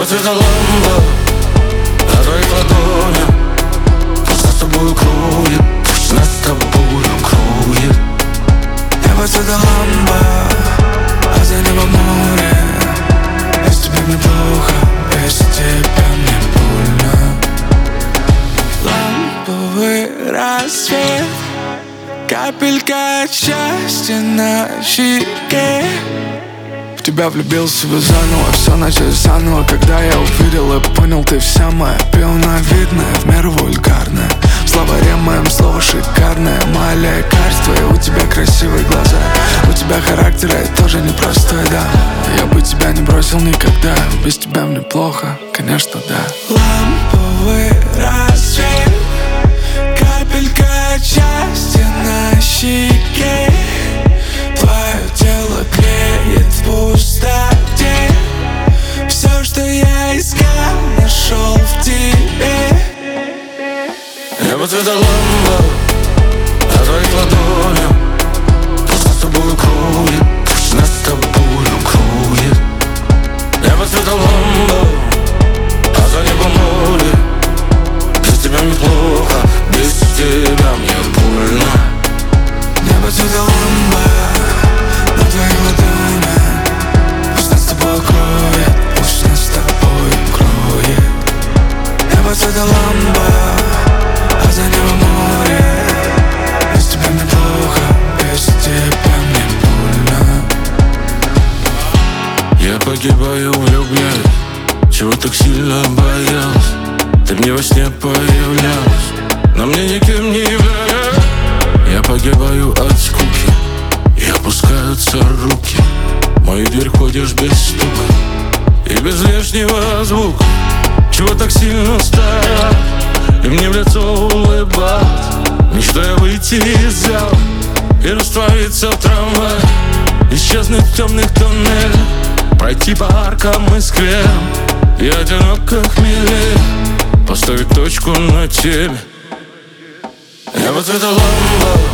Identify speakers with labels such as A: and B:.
A: цвета ламба на твоих ладонях. Пусть нас с тобою кроет, пусть нас с тобою кроет. Небо цвета ламба, а за небом море. Без тебя мне плохо, без тебя мне больно. Ламповый рассвет, капелька счастья на щеке. В тебя влюбился заново, все началось заново, когда я увидел и понял, ты вся моя пилновидная, в меру вульгарная. В словаре моем слово шикарное, мое лекарство, и у тебя красивые глаза. У тебя характер, и тоже непростой, да. Я бы тебя не бросил никогда, без тебя мне плохо, конечно, да. Ламповый рассвет, капелька счастья на щеке. Твое тело греет в пустоте. Все, что я искал, нашел в тебе. Небо цвета ламба на твоих ладонях. Пусть нас с тобою кроет, пусть нас с тобою кроет. Небо цвета ламба, а за небом море. Без тебя мне плохо, без тебя мне больно. Небо цвета ламба на твоих ладонях. Пусть нас с тобой кроет, пусть нас с тобой кроет. Небо цвета ламба, а за небом море. Без тебя мне плохо, без тебя мне больно. Я погибаю, влюбляюсь. Чего так сильно боялась? Ты мне во сне появлялась, но мне никем не являлась. Я погибаю от скуки, и опускаются руки. В мою дверь ходишь без стука и без лишнего звука. Чего так сильно устала и мне в лицо улыбаться? Мечтаю выйти из зала и раствориться в трамвае, исчезнуть в темных тоннелях, пройти по аркам и скверам и одиноко хмелее поставить точку на теме. Небо цвета ламба